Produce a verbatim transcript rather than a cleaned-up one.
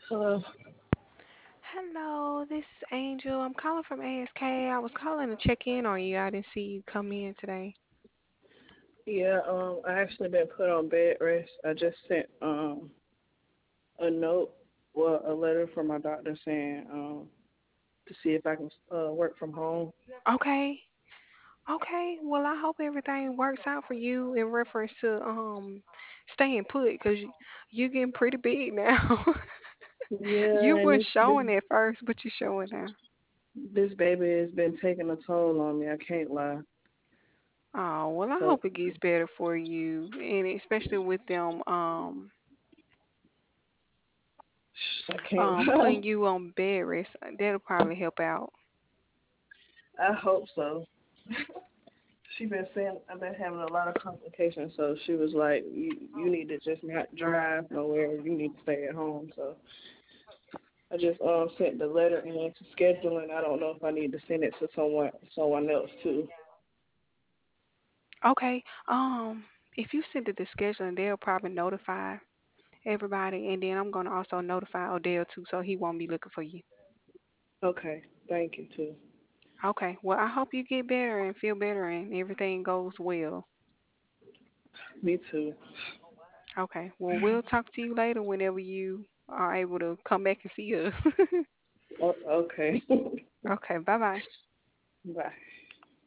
Hello. Hello, this is Angel. I'm calling from A S K. I was calling to check in on you. I didn't see you come in today. Yeah, um, I actually been put on bed rest. I just sent um a note, well, a letter from my doctor saying um to see if I can uh work from home. Okay, okay. Well, I hope everything works out for you in reference to um staying put, cause you you getting pretty big now. Yeah, You and weren't this this showing at first, but you're showing now. this baby has been taking a toll on me. I can't lie. Oh well, I So hope it gets better for you, and especially with them um I can't um lie. putting you on bed rest. That'll probably help out. I hope so. She been saying I've been having a lot of complications, so she was like, "You you need to just not drive nowhere. You need to stay at home." So I just um sent the letter in to scheduling. I don't know if I need to send it to someone someone else too. Okay. Um, if you send it to scheduling, they'll probably notify everybody, and then I'm gonna also notify Odell too, so he won't be looking for you. Okay, thank you too. Okay. Well, I hope you get better and feel better, and everything goes well. Me too. Okay. Well, we'll talk to you later whenever you are able to come back and see us. O- okay. Okay. Bye bye. Bye.